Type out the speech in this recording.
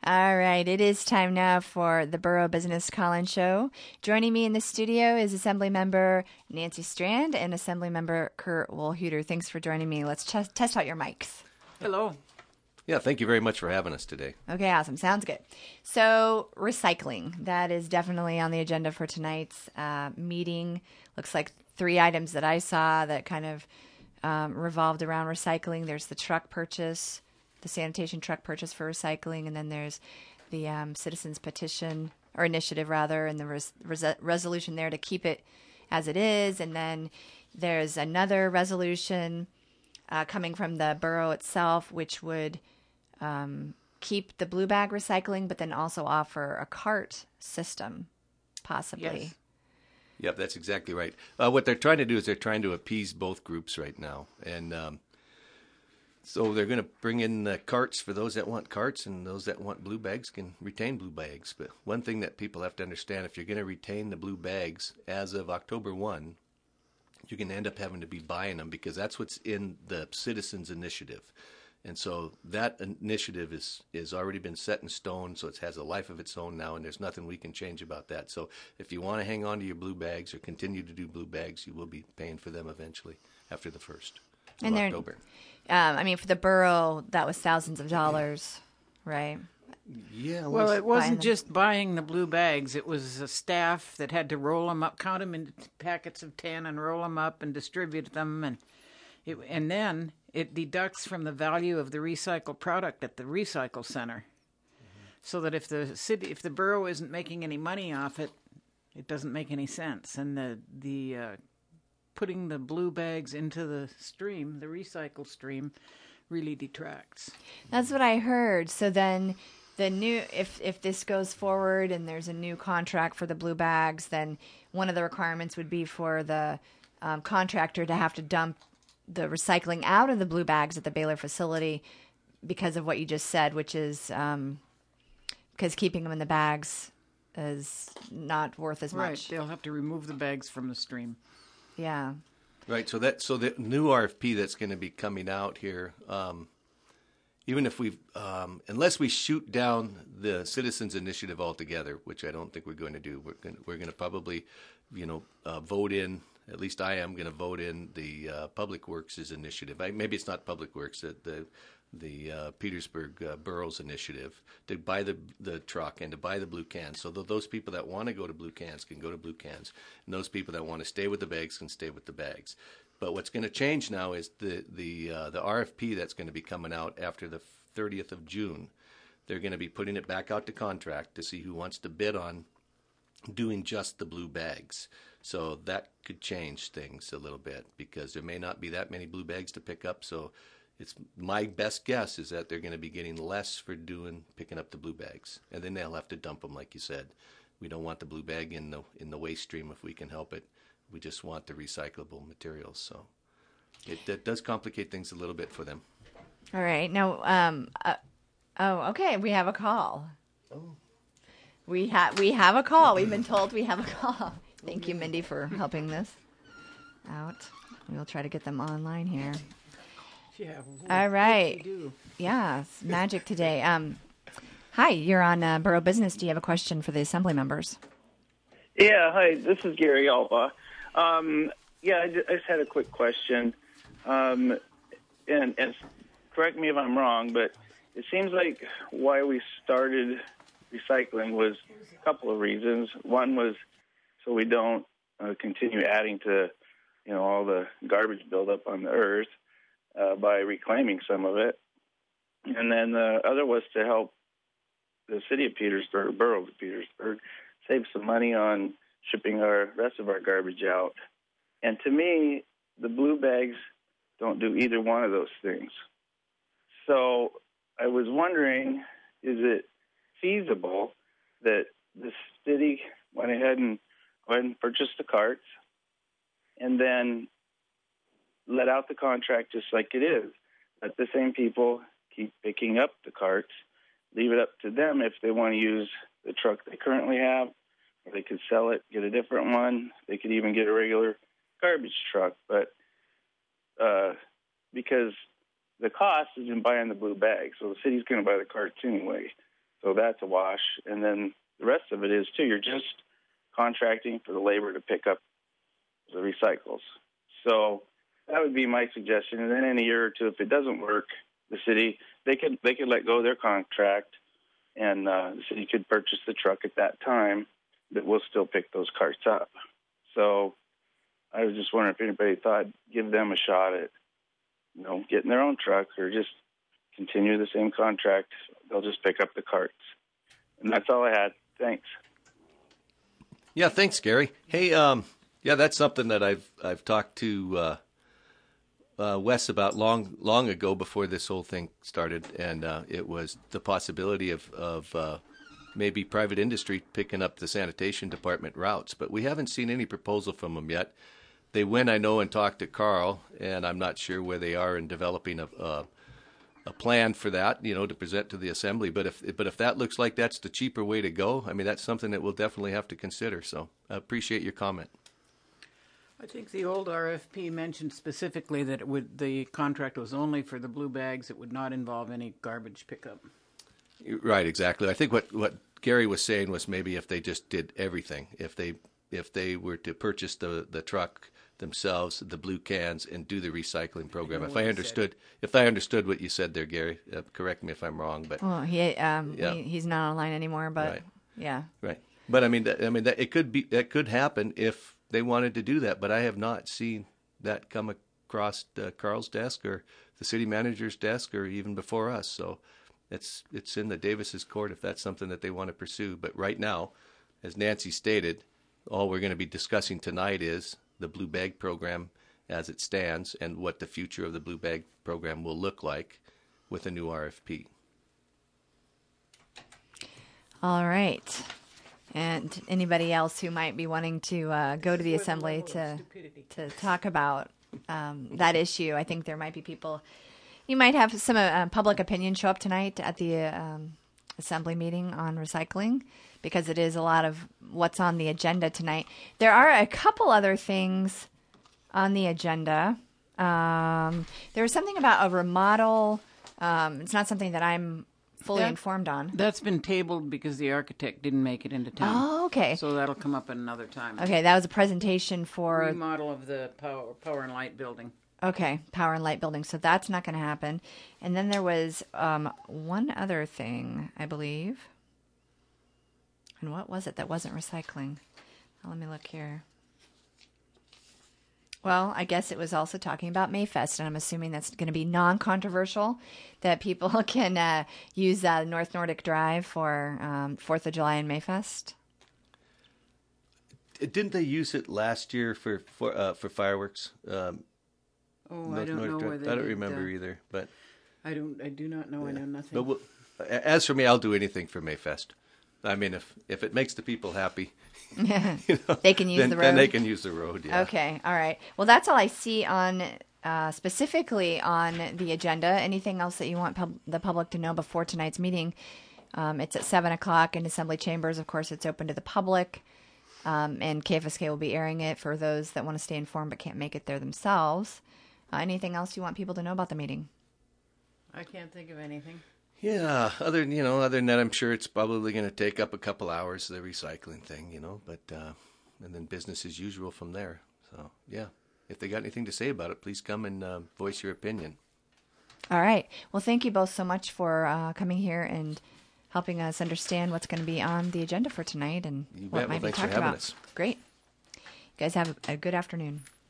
All right, it is time now for the Borough Business Call-In Show. Joining me in the studio is Assemblymember Nancy Strand and Assemblymember Kurt Wohlhuter. Thanks for joining me. Let's test out your mics. Hello. Yeah, thank you very much for having us today. Okay, awesome. Sounds good. So, recycling. That is definitely on the agenda for tonight's meeting. Looks like 3 items that I saw that kind of revolved around recycling. There's the truck purchase, the sanitation truck purchase for recycling, and then there's the citizens petition, or initiative rather, and the resolution there to keep it as it is. And then there's another resolution coming from the borough itself, which would keep the blue bag recycling, but then also offer a cart system, possibly. Yes. Yep, that's exactly right. What they're trying to do is they're trying to appease both groups right now. And so they're going to bring in carts for those that want carts, and those that want blue bags can retain blue bags. But one thing that people have to understand, if you're going to retain the blue bags as of October 1, you're going to end up having to be buying them because that's what's in the Citizens Initiative. And so that initiative is already been set in stone, so it has a life of its own now, and there's nothing we can change about that. So if you want to hang on to your blue bags or continue to do blue bags, you will be paying for them eventually after the 1st of October. For the borough, that was thousands of dollars, right? Yeah. Well, it wasn't just buying the blue bags. It was a staff that had to roll them up, count them in packets of 10 and roll them up and distribute them. And then it deducts from the value of the recycled product at the recycle center. Mm-hmm. So that if the borough isn't making any money off it, it doesn't make any sense. And the putting the blue bags into the stream, the recycle stream, really detracts. That's what I heard. So then the new, if this goes forward and there's a new contract for the blue bags, then one of the requirements would be for the contractor to have to dump the recycling out of the blue bags at the Baylor facility because of what you just said, which is because keeping them in the bags is not worth as much. Right, they'll have to remove the bags from the stream. Yeah. Right, so the new RFP that's going to be coming out here, even if unless we shoot down the Citizens Initiative altogether, which I don't think we're going to do, we're going to probably, vote in. At least I am going to vote in the Public Works' initiative. Maybe it's not Public Works, the Petersburg Borough's initiative to buy the truck and to buy the blue cans. So those people that want to go to blue cans can go to blue cans, and those people that want to stay with the bags can stay with the bags. But what's going to change now is the RFP that's going to be coming out after the 30th of June. They're going to be putting it back out to contract to see who wants to bid on doing just the blue bags. So that could change things a little bit because there may not be that many blue bags to pick up. So it's my best guess is that they're going to be getting less for picking up the blue bags, and then they'll have to dump them, like you said. We don't want the blue bag in the waste stream if we can help it. We just want the recyclable materials. So it does complicate things a little bit for them. All right. Now, okay, we have a call. Oh. We have a call. We've been told we have a call. Thank you, Mindy, for helping this out. We'll try to get them online here. Yeah. All right. Yeah, it's magic today. Hi, you're on Borough Business. Do you have a question for the assembly members? Yeah, hi. This is Gary Alba. I just had a quick question. And correct me if I'm wrong, but it seems like why we started recycling was a couple of reasons. One was so we don't continue adding to, all the garbage buildup on the earth by reclaiming some of it. And then the other was to help the city of Petersburg, borough of Petersburg, save some money on shipping our rest of our garbage out. And to me, the blue bags don't do either one of those things. So I was wondering, is it feasible that the city went ahead and purchased the carts and then let out the contract just like it is? Let the same people keep picking up the carts, leave it up to them if they want to use the truck they currently have, or they could sell it, get a different one. They could even get a regular garbage truck. But because the cost is in buying the blue bag, so the city's going to buy the carts anyway. So that's a wash. And then the rest of it is, too, you're just contracting for the labor to pick up the recycles. So that would be my suggestion. And then in a year or two, if it doesn't work, the city, they could let go of their contract, and the city could purchase the truck at that time that will still pick those carts up. So I was just wondering if anybody thought give them a shot at, getting their own truck, or just continue the same contract. They'll just pick up the carts. And that's all I had. Thanks. Yeah, thanks, Gary. Hey, that's something that I've talked to Wes about long ago before this whole thing started, and it was the possibility of maybe private industry picking up the sanitation department routes. But we haven't seen any proposal from them yet. They went, I know, and talked to Carl, and I'm not sure where they are in developing a plan for that, to present to the assembly. But if that looks like that's the cheaper way to go, I mean, that's something that we'll definitely have to consider. So I appreciate your comment. I think the old RFP mentioned specifically that the contract was only for the blue bags. It would not involve any garbage pickup. Right, exactly. I think what Gary was saying was maybe if they just did everything, if they were to purchase the truck themselves, the blue cans, and do the recycling program. If I understood what you said there, Gary, correct me if I'm wrong. But he's not online anymore. But right. Yeah, right. But that it could happen if they wanted to do that. But I have not seen that come across Carl's desk or the city manager's desk or even before us. So it's in the Davis's court if that's something that they want to pursue. But right now, as Nancy stated, all we're going to be discussing tonight is the Blue Bag program as it stands and what the future of the Blue Bag program will look like with a new RFP. All right. And anybody else who might be wanting to go to the assembly to talk about that issue, I think there might be people. You might have some public opinion show up tonight at the assembly meeting on recycling, because it is a lot of what's on the agenda tonight. There are a couple other things on the agenda. There was something about a remodel. It's not something that I'm fully informed on. That's been tabled because the architect didn't make it into town. Oh, okay. So that'll come up another time. Okay, that was a presentation for remodel of the power and light building. Okay, power and light building. So that's not going to happen. And then there was one other thing, I believe. And what was it that wasn't recycling? Well, let me look here. Well, I guess it was also talking about Mayfest, and I'm assuming that's going to be non-controversial, that people can use North Nordic Drive for 4th of July and Mayfest. Didn't they use it last year for fireworks? I don't know where they I don't remember either, but I do not know. Yeah. I know nothing. But as for me, I'll do anything for Mayfest. I mean, if it makes the people happy, they can use the road. Then they can use the road. Yeah. Okay. All right. Well, that's all I see on specifically on the agenda. Anything else that you want the public to know before tonight's meeting? It's at 7:00 in Assembly Chambers. Of course, it's open to the public, and KFSK will be airing it for those that want to stay informed but can't make it there themselves. Anything else you want people to know about the meeting? I can't think of anything. Yeah, other than that, I'm sure it's probably going to take up a couple hours, the recycling thing, but and then business as usual from there. So, yeah, if they got anything to say about it, please come and voice your opinion. All right. Well, thank you both so much for coming here and helping us understand what's going to be on the agenda for tonight and what might be talked about. Us. Great. You guys have a good afternoon.